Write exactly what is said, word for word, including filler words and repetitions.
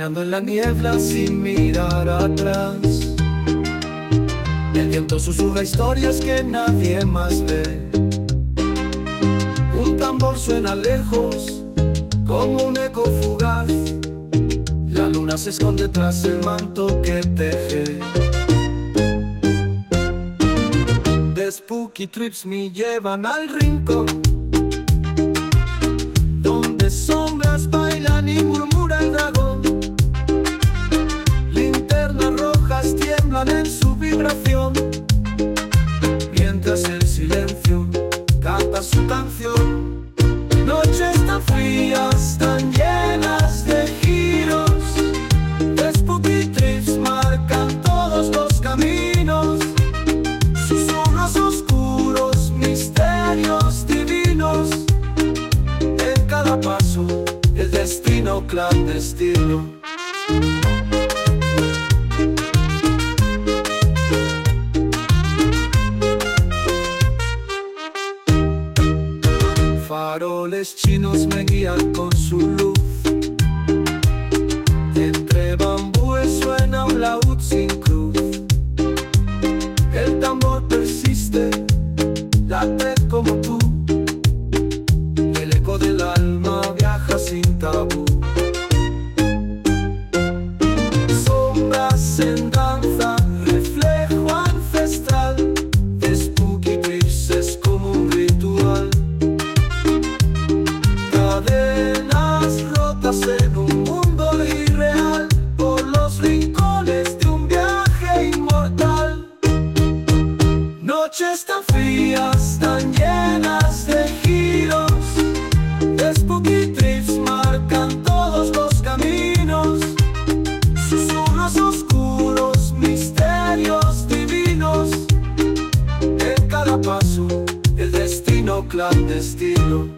caminando en la niebla sin mirar atrás. El viento susurra historias que nadie más ve. Un tambor suena lejos, como un eco fugaz. La luna se esconde tras el manto que teje. De Spooky Trips me llevan al rincón, donde sombras bailan y murmura el dragón. Linternas rojas tiemblan en su vibración, mientras el silencio canta su canción. Noches tan frías, tan llenas de giros, de Spooky Trips marcan todos los caminos. Susurros oscuros, misterios divinos, en cada paso el destino clandestino. Faroles chinos me guían con su luz. Entre bambúes suena un laúd sin cruz. El tambor persiste, late como tú. El eco del alma viaja sin tabú. Sombras en danza, reflejo ancestral. De Spooky Trips es como un ritual. Cadenas rotas en un mundo irreal, por los rincones de un viaje inmortal. Noches tan frías, tan llenas de giros, de Spooky Trips marcan todos los caminos. Susurros oscuros, misterios divinos, en cada paso el destino clandestino.